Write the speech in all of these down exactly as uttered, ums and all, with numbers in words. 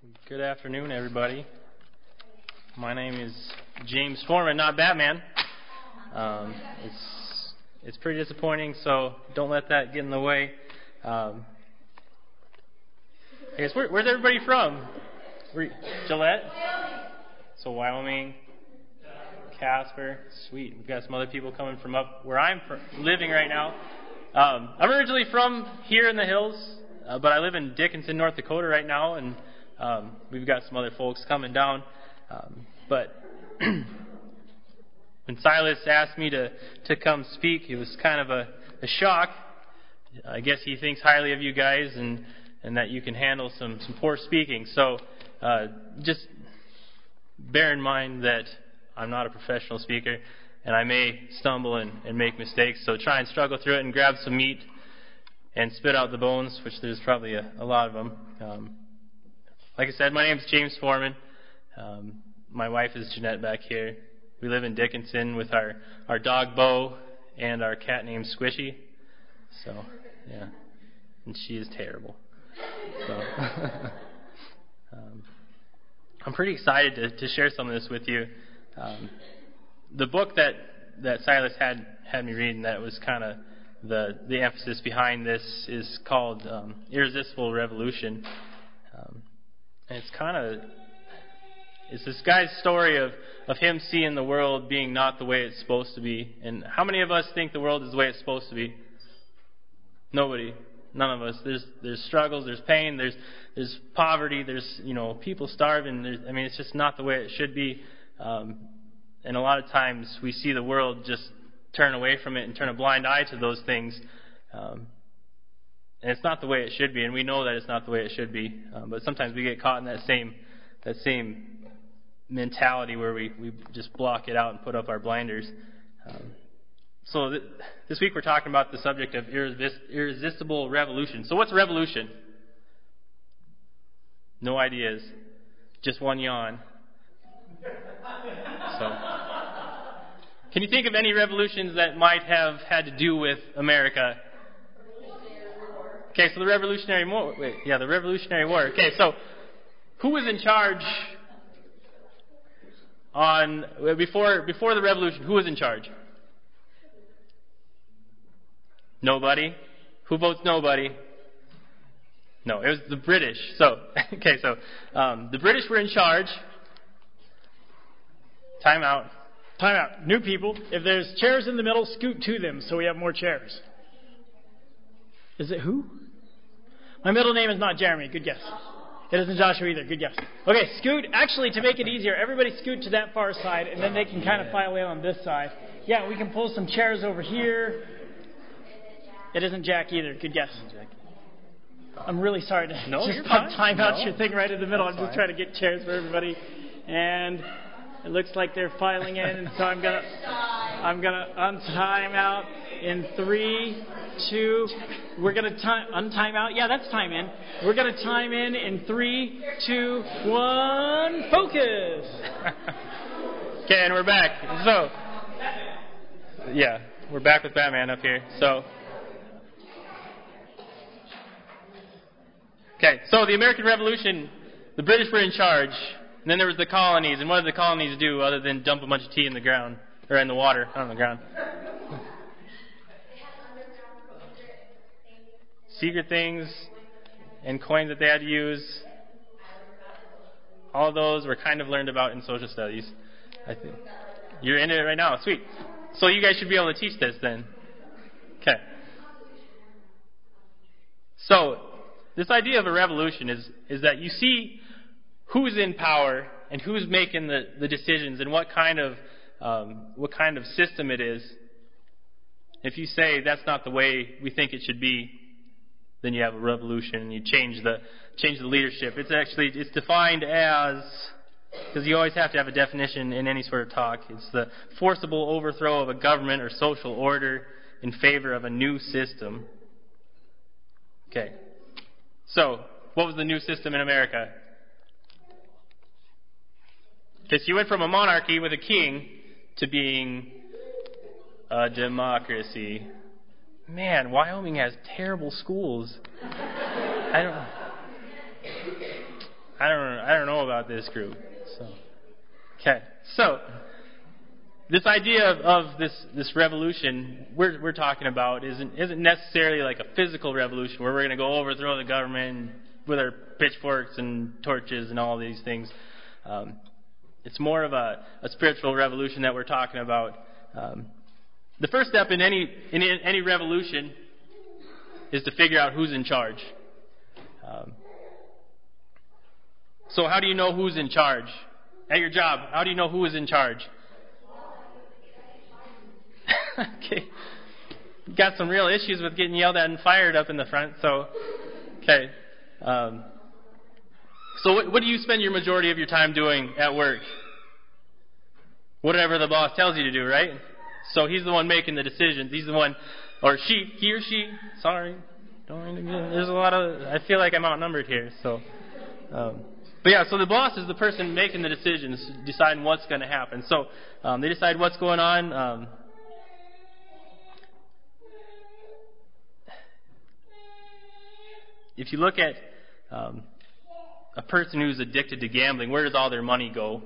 Good afternoon, everybody. My name is James Foreman, not Batman. Um, it's it's pretty disappointing, so don't let that get in the way. Um, I guess where, where's everybody from? Where, Gillette? So Wyoming, Casper, sweet. We've got some other people coming from up where I'm fr- living right now. Um, I'm originally from here in the hills, uh, but I live in Dickinson, North Dakota right now, and um, we've got some other folks coming down. Um, but when Silas asked me to, to come speak, it was kind of a, a shock. I guess he thinks highly of you guys and, and that you can handle some, some poor speaking. So uh, just bear in mind that I'm not a professional speaker, and I may stumble and, and make mistakes. So try and struggle through it and grab some meat and spit out the bones, which there's probably a, a lot of them. Um, like I said, my name's James Foreman. Um, my wife is Jeanette back here. We live in Dickinson with our, our dog Bo and our cat named Squishy. So, yeah. And she is terrible. So, um, I'm pretty excited to, to share some of this with you. Um, the book that, that Silas had, had me reading that was kind of the, the emphasis behind this is called um, Irresistible Revolution. Um, and it's kind of, it's this guy's story of, of him seeing the world being not the way it's supposed to be. And how many of us think the world is the way it's supposed to be? Nobody. None of us. There's there's struggles, there's pain, there's there's poverty, there's, you know, people starving. There's, I mean, it's just not the way it should be. Um, and a lot of times we see the world just turn away from it and turn a blind eye to those things. Um, and it's not the way it should be, and we know that it's not the way it should be. Um, but sometimes we get caught in that same that same mentality where we, we just block it out and put up our blinders. Um, so th- this week we're talking about the subject of irresist- irresistible revolution. So what's revolution? No ideas. Just one yawn. So, can you think of any revolutions that might have had to do with America? Okay, so the Revolutionary War. Wait, yeah, the Revolutionary War. Okay, so who was in charge on before before the Revolution? Who was in charge? Nobody. Who votes nobody? No, it was the British. So, okay, so um, the British were in charge. Time out. Time out. New people, if there's chairs in the middle, scoot to them so we have more chairs. Is it who? My middle name is not Jeremy. Good guess. It isn't Joshua either. Good guess. Okay, scoot. Actually, to make it easier, everybody scoot to that far side, and then they can kind of file in on this side. Yeah, we can pull some chairs over here. It isn't Jack either. Good guess. I'm really sorry to no, just pop time out no. your thing right in the middle. That's I'm just fine. trying to get chairs for everybody. And it looks like they're filing in, and so I'm gonna I'm gonna untime out in three, two. We're gonna time untime out. Yeah, that's time in. We're gonna time in in three, two, one. Focus. Okay, and we're back. So, yeah, we're back with Batman up here. So, okay, so the American Revolution, the British were in charge. And then there was the colonies, and what did the colonies do other than dump a bunch of tea in the ground, or in the water, not on the ground? Secret things and coins that they had to use. All those were kind of learned about in social studies. I think you're into it right now. Sweet. So you guys should be able to teach this then. Okay. So this idea of a revolution is is that you see who's in power and who's making the, the decisions and what kind of um, what kind of system it is. If you say that's not the way we think it should be, then you have a revolution and you change the change the leadership. It's actually it's defined as, because you always have to have a definition in any sort of talk. It's the forcible overthrow of a government or social order in favor of a new system. Okay. So, what was the new system in America? Because you went from a monarchy with a king to being a democracy. Man, Wyoming has terrible schools. I don't. I don't I don't know about this group. So, okay. So, this idea of, of this this revolution we're we're talking about isn't isn't necessarily like a physical revolution where we're going to go overthrow the government with our pitchforks and torches and all these things. Um, it's more of a, a spiritual revolution that we're talking about. Um, the first step in any in any revolution is to figure out who's in charge. Um, so how do you know who's in charge? At your job, how do you know who is in charge? Okay. Got some real issues with getting yelled at and fired up in the front, so, okay. Um, so what, what do you spend your majority of your time doing at work? Whatever the boss tells you to do, right? So he's the one making the decisions. He's the one, or she, he or she, sorry. Don't, there's a lot of, I feel like I'm outnumbered here, so. Um, but yeah, so the boss is the person making the decisions, deciding what's going to happen. So um, they decide what's going on. Um, if you look at um, a person who's addicted to gambling, where does all their money go?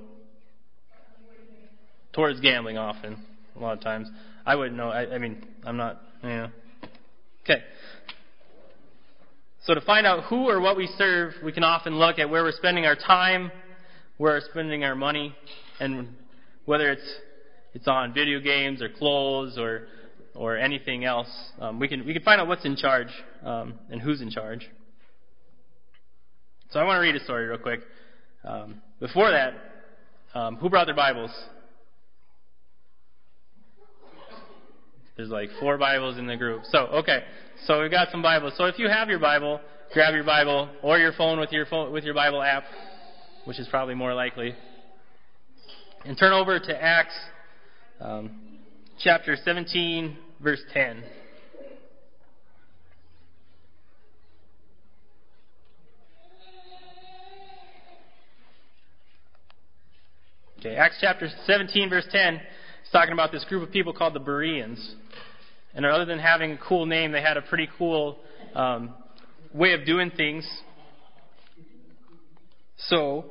Towards gambling often, a lot of times. I wouldn't know. I, I mean, I'm not, yeah. Okay. So to find out who or what we serve, we can often look at where we're spending our time, where we're spending our money, and whether it's it's on video games or clothes or or anything else. Um, we can we can find out what's in charge um, and who's in charge. So I want to read a story real quick. Um, before that, um, who brought their Bibles? There's like four Bibles in the group. So, okay. So we've got some Bibles. So if you have your Bible, grab your Bible or your phone with your phone, with your Bible app, which is probably more likely. And turn over to Acts um, chapter seventeen, verse ten. Okay, Acts chapter seventeen, verse ten is talking about this group of people called the Bereans. And other than having a cool name, they had a pretty cool um, way of doing things. So,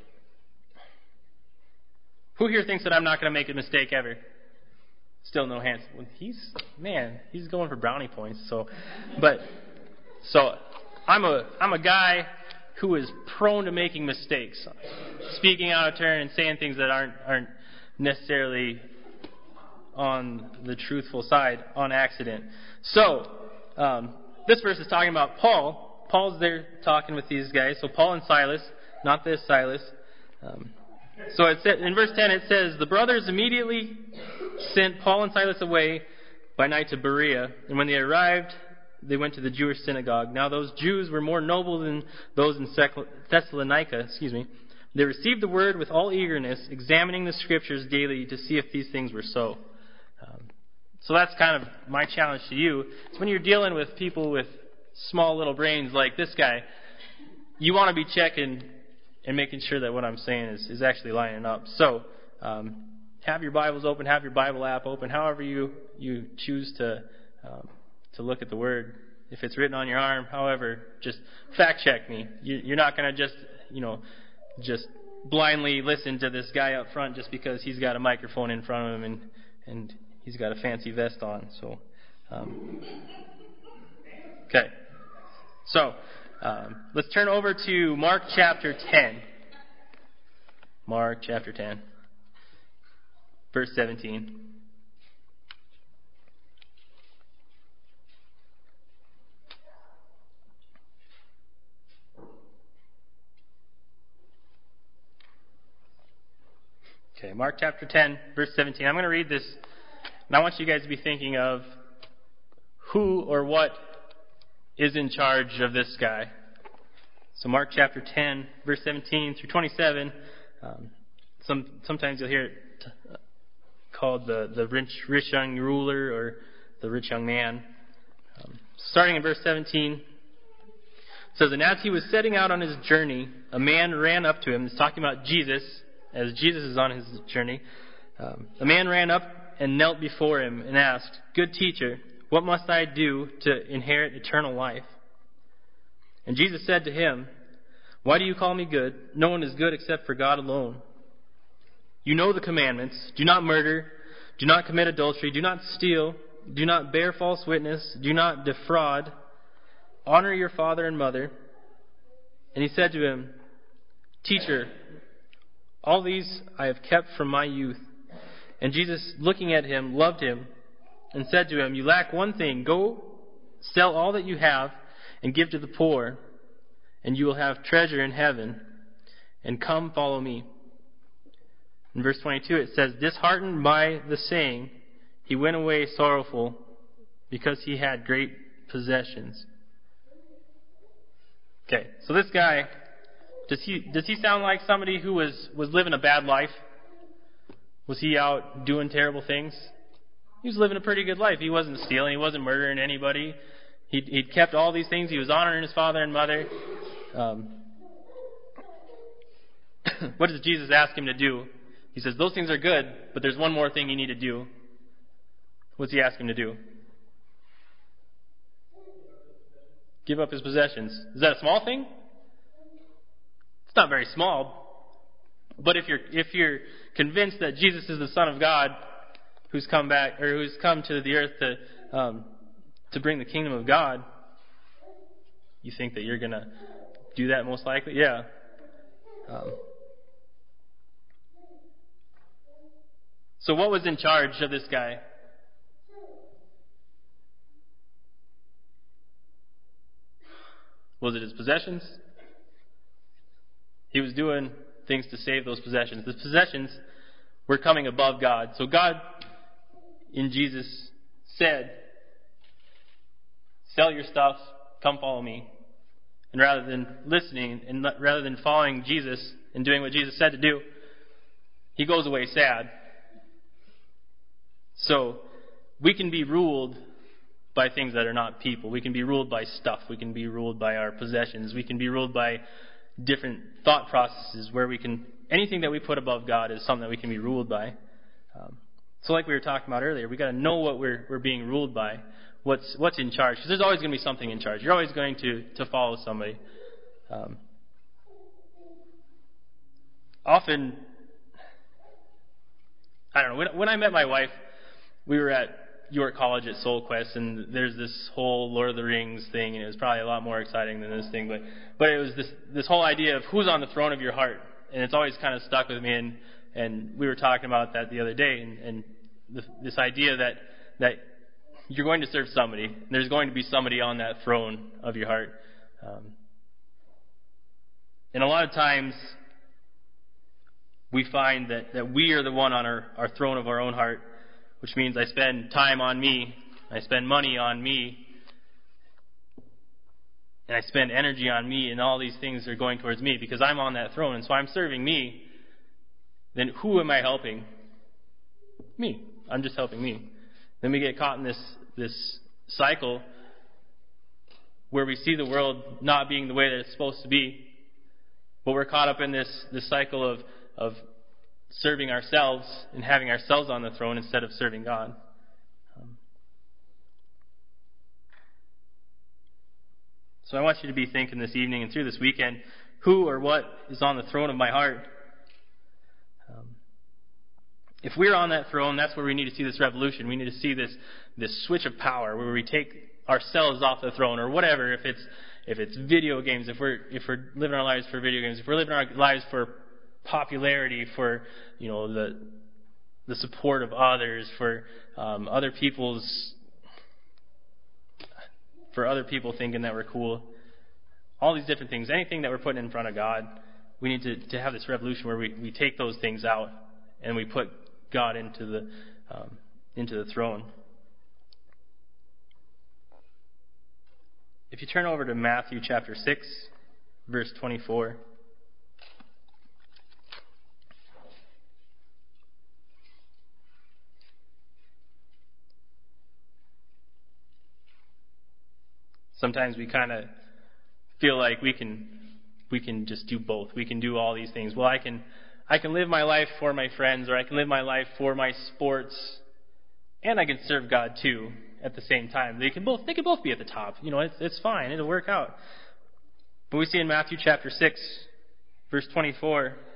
who here thinks that I'm not going to make a mistake ever? Still no hands. Well, he's, man, he's going for brownie points. So, but, so, I'm a, I'm a guy who is prone to making mistakes. Speaking out of turn and saying things that aren't, aren't necessarily on the truthful side on accident. So, um, this verse is talking about Paul. Paul's there talking with these guys. So Paul and Silas, not this Silas. Um, so it said, in verse ten it says, the brothers immediately sent Paul and Silas away by night to Berea. And when they arrived, they went to the Jewish synagogue. Now those Jews were more noble than those in Thessalonica. Excuse me. They received the word with all eagerness, examining the scriptures daily to see if these things were so. Um, so that's kind of my challenge to you. It's when you're dealing with people with small little brains like this guy, you want to be checking and making sure that what I'm saying is, is actually lining up. So um, have your Bibles open, have your Bible app open, however you, you choose to um, to look at the Word. If it's written on your arm, however, just fact check me. You, you're not going to just, you know, just blindly listen to this guy up front just because he's got a microphone in front of him and and he's got a fancy vest on. So, um, okay. So, um, let's turn over to Mark chapter ten. Mark chapter ten, verse seventeen. Okay, Mark chapter ten, verse seventeen. I'm going to read this, and I want you guys to be thinking of who or what is in charge of this guy. So Mark chapter ten, verse seventeen through twenty-seven. Um, some sometimes you'll hear it t- called the the rich rich young ruler or the rich young man. Um, starting in verse seventeen, it says, "And as he was setting out on his journey, a man ran up to him." It's talking about Jesus. As Jesus is on his journey, um, a man ran up and knelt before him and asked, "Good teacher, what must I do to inherit eternal life?" And Jesus said to him, Why do you call me good? No one is good except for God alone. You know the commandments. Do not murder. Do not commit adultery. Do not steal. Do not bear false witness. Do not defraud. Honor your father and mother. And he said to him, Teacher, all these I have kept from my youth. And Jesus, looking at him, loved him and said to him, You lack one thing. Go, sell all that you have and give to the poor, and you will have treasure in heaven. And come, follow me. In verse twenty-two it says, Disheartened by the saying, he went away sorrowful because he had great possessions. Okay, so this guy, does he does he sound like somebody who was, was living a bad life? Was he out doing terrible things? He was living a pretty good life. He wasn't stealing. He wasn't murdering anybody. He'd, he'd kept all these things. He was honoring his father and mother. Um, what does Jesus ask him to do? He says, those things are good, but there's one more thing you need to do. What's he ask him to do? Give up his possessions. Is that a small thing? It's not very small. But if you're if you're convinced that Jesus is the Son of God, who's come back or who's come to the earth to um, to bring the kingdom of God, you think that you're gonna do that most likely? Yeah. Um, so what was in charge of this guy? Was it his possessions? He was doing things to save those possessions. The possessions were coming above God. So God, in Jesus, said, sell your stuff, come follow me. And rather than listening, and rather than following Jesus and doing what Jesus said to do, he goes away sad. So we can be ruled by things that are not people. We can be ruled by stuff. We can be ruled by our possessions. We can be ruled by different thought processes where we can, anything that we put above God is something that we can be ruled by. Um, so like we were talking about earlier, we got to know what we're we're being ruled by. What's what's in charge? Because there's always going to be something in charge. You're always going to to follow somebody. Um, often, I don't know. When when I met my wife, we were at York College at Soul Quest, and there's this whole Lord of the Rings thing, and it was probably a lot more exciting than this thing, but but it was this this whole idea of who's on the throne of your heart, and it's always kind of stuck with me, and and we were talking about that the other day, and, and this, this idea that that you're going to serve somebody, and there's going to be somebody on that throne of your heart, um, and a lot of times we find that that we are the one on our, our throne of our own heart, which means I spend time on me, I spend money on me, and I spend energy on me, and all these things are going towards me because I'm on that throne, and so I'm serving me. Then who am I helping? Me. I'm just helping me. Then we get caught in this this cycle where we see the world not being the way that it's supposed to be, but we're caught up in this this cycle of of serving ourselves and having ourselves on the throne instead of serving God. Um, so I want you to be thinking this evening and through this weekend, who or what is on the throne of my heart? Um, if we're on that throne, that's where we need to see this revolution. We need to see this this switch of power where we take ourselves off the throne or whatever. If it's if it's video games, if we're if we're living our lives for video games, if we're living our lives for popularity, for you know the the support of others, for um, other people's for other people thinking that we're cool, all these different things, anything that we're putting in front of God, we need to, to have this revolution where we, we take those things out and we put God into the um, into the throne. If you turn over to Matthew chapter six, verse twenty-four. Sometimes we kind of feel like we can we can just do both. We can do all these things. Well, I can I can live my life for my friends, or I can live my life for my sports, and I can serve God too at the same time. They can both they can both be at the top. You know, it's it's fine. It'll work out. But we see in Matthew chapter six, verse twenty-four, it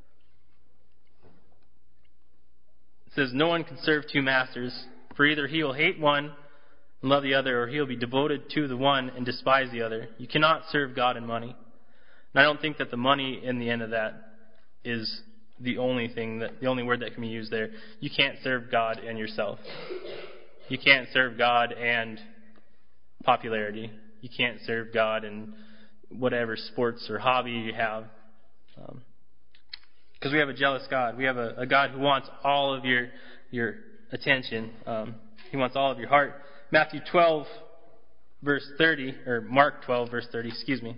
says, "No one can serve two masters, for either he will hate one and love the other, or he will be devoted to the one and despise the other. You cannot serve God and money." And I don't think that the money in the end of that is the only thing, that the only word that can be used there. You can't serve God and yourself. You can't serve God and popularity. You can't serve God and whatever sports or hobby you have. Because um, we have a jealous God. We have a, a God who wants all of your your attention. Um, he wants all of your heart. Matthew twelve, verse thirty, or Mark twelve, verse thirty, excuse me.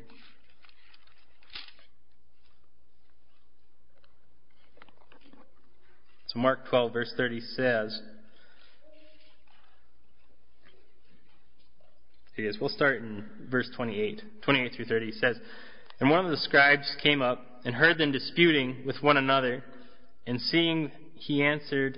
So Mark twelve, verse thirty says, Yes, we'll start in verse twenty-eight. twenty-eight through thirty says, "And one of the scribes came up and heard them disputing with one another, and seeing he answered,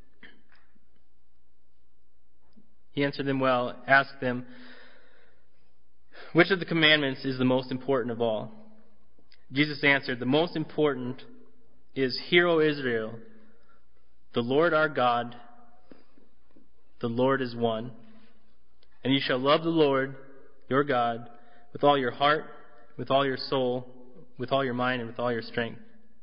he answered them well, asked them, 'Which of the commandments is the most important of all?' Jesus answered, 'The most important is, Hear, O Israel, the Lord our God, the Lord is one. And you shall love the Lord your God with all your heart, with all your soul, with all your mind, and with all your strength.'"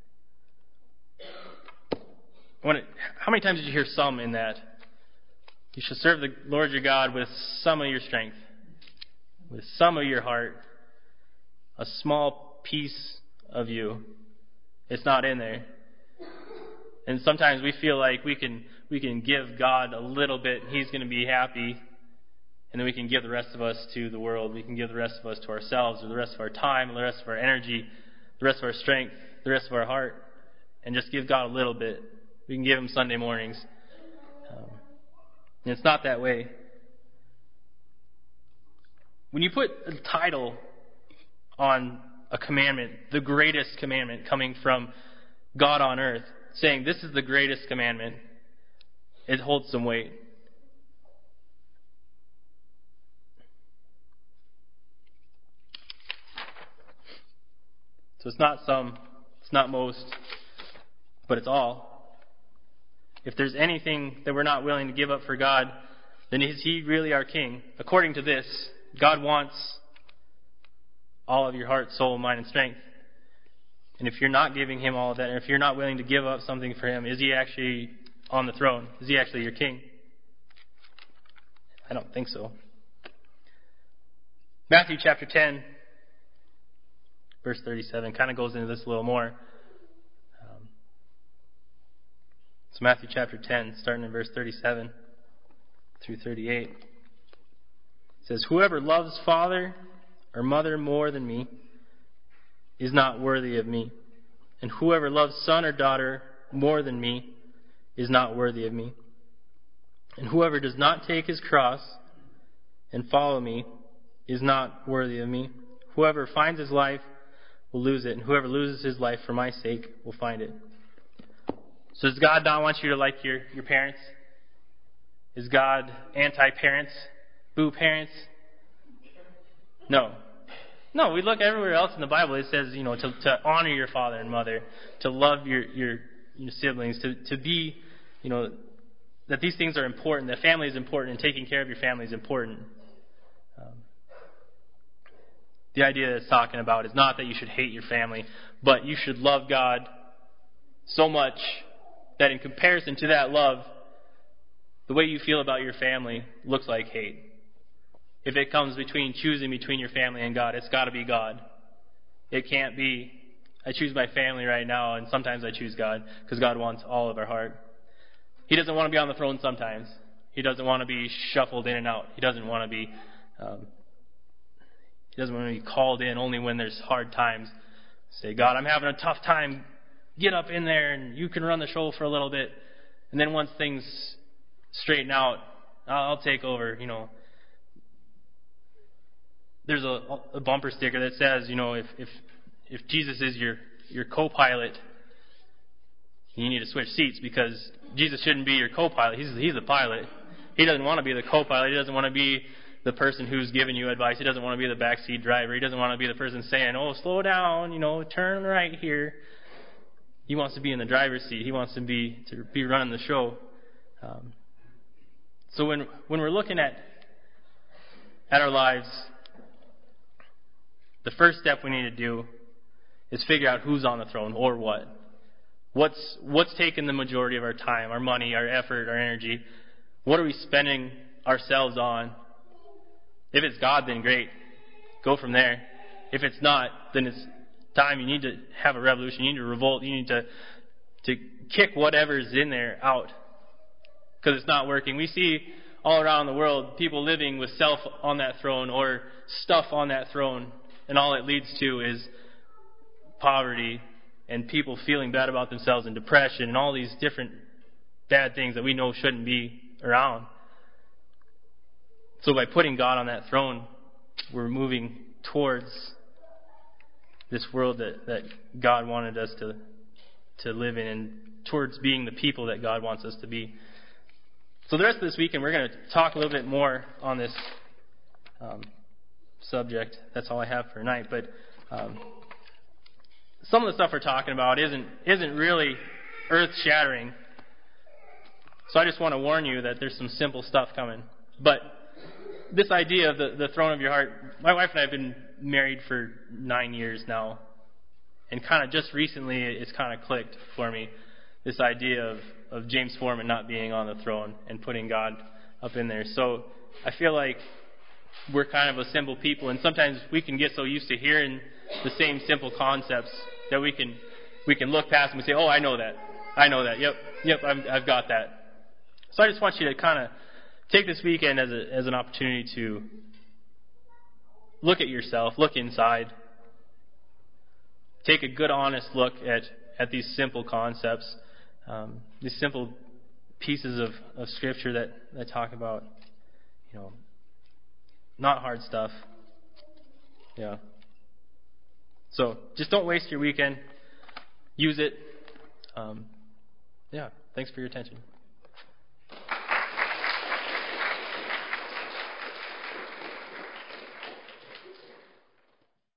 When it, how many times did you hear some in that? You shall serve the Lord your God with some of your strength, with some of your heart, a small piece of you. It's not in there. And sometimes we feel like we can we can give God a little bit, and He's going to be happy. And then we can give the rest of us to the world. We can give the rest of us to ourselves, or the rest of our time, or the rest of our energy, the rest of our strength, the rest of our heart, and just give God a little bit. We can give Him Sunday mornings. Um, and it's not that way. When you put a title on a commandment, the greatest commandment coming from God on earth, saying this is the greatest commandment, it holds some weight. So it's not some, it's not most, but it's all. If there's anything that we're not willing to give up for God, then is He really our King? According to this, God wants all of your heart, soul, mind, and strength. And if you're not giving Him all of that, and if you're not willing to give up something for Him, is He actually on the throne? Is He actually your King? I don't think so. Matthew chapter ten, verse thirty-seven kind of goes into this a little more. Um, so Matthew chapter ten, starting in verse thirty-seven through thirty-eight. It says, "Whoever loves father or mother more than me is not worthy of me. And whoever loves son or daughter more than me is not worthy of me. And whoever does not take his cross and follow me is not worthy of me. Whoever finds his life will lose it, and whoever loses his life for my sake will find it." So does God not want you to like your, your parents? Is God anti-parents? Boo parents? No. No, we look everywhere else in the Bible. It says, you know, to, to honor your father and mother, to love your, your, your siblings, to, to be, you know, that these things are important, that family is important, and taking care of your family is important. Um, the idea that it's talking about is not that you should hate your family, but you should love God so much that in comparison to that love, the way you feel about your family looks like hate. If it comes between choosing between your family and God, it's got to be God. It can't be, I choose my family right now, and sometimes I choose God, because God wants all of our heart. He doesn't want to be on the throne sometimes. He doesn't want to be shuffled in and out. He doesn't want to be, um, he doesn't want to be called in only when there's hard times. Say, "God, I'm having a tough time. Get up in there, and you can run the show for a little bit. And then once things straighten out, I'll, I'll take over, you know." There's a, a bumper sticker that says, you know, if, if if Jesus is your, your co-pilot, you need to switch seats, because Jesus shouldn't be your co-pilot. He's he's the pilot. He doesn't want to be the co-pilot. He doesn't want to be the person who's giving you advice. He doesn't want to be the backseat driver. He doesn't want to be the person saying, oh, slow down, you know, turn right here. He wants to be in the driver's seat. He wants to be to be running the show. Um, so when when we're looking at at our lives, the first step we need to do is figure out who's on the throne or what. What's what's taking the majority of our time, our money, our effort, our energy? What are we spending ourselves on? If it's God, then great. Go from there. If it's not, then it's time. You need to have a revolution. You need to revolt. You need to to kick whatever's in there out, because it's not working. We see all around the world people living with self on that throne or stuff on that throne, and all it leads to is poverty and people feeling bad about themselves and depression and all these different bad things that we know shouldn't be around. So by putting God on that throne, we're moving towards this world that, that God wanted us to to live in, and towards being the people that God wants us to be. So the rest of this weekend, we're going to talk a little bit more on this um, subject. That's all I have for tonight. But um, some of the stuff we're talking about isn't isn't really earth-shattering. So I just want to warn you that there's some simple stuff coming. But this idea of the, the throne of your heart, my wife and I have been married for nine years now. And kind of just recently it's kind of clicked for me, this idea of, of James Foreman not being on the throne and putting God up in there. So I feel like we're kind of a simple people, and sometimes we can get so used to hearing the same simple concepts that we can we can look past them and say, oh, I know that. I know that. Yep, yep, I've, I've got that. So I just want you to kind of take this weekend as a, as an opportunity to look at yourself, look inside, take a good, honest look at, at these simple concepts, um, these simple pieces of, of Scripture that, that talk about, you know, not hard stuff. Yeah. So just don't waste your weekend. Use it. Um, yeah. Thanks for your attention.